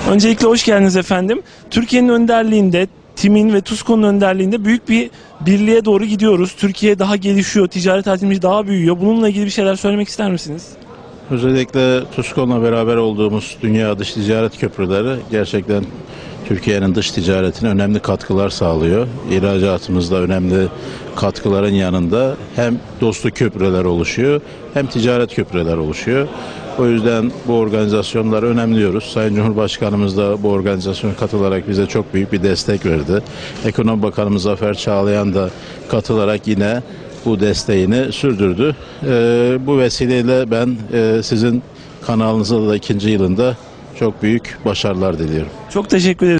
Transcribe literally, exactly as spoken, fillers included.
Öncelikle hoş geldiniz efendim. Türkiye'nin önderliğinde, TİM'in ve TUSKO'nun önderliğinde büyük bir birliğe doğru gidiyoruz. Türkiye daha gelişiyor, ticaret hacmi daha büyüyor. Bununla ilgili bir şeyler söylemek ister misiniz? Özellikle TUSKO'nla beraber olduğumuz Dünya Dış Ticaret Köprüleri gerçekten Türkiye'nin dış ticaretine önemli katkılar sağlıyor. İhracatımızda önemli katkıların yanında hem dostluk köprüler oluşuyor hem ticaret köprüler oluşuyor. O yüzden bu organizasyonları önemliyoruz. Sayın Cumhurbaşkanımız da bu organizasyona katılarak bize çok büyük bir destek verdi. Ekonomi Bakanımız Zafer Çağlayan da katılarak yine bu desteğini sürdürdü. Ee, bu vesileyle ben e, sizin kanalınızda da ikinci yılında çok büyük başarılar diliyorum. Çok teşekkür ederim.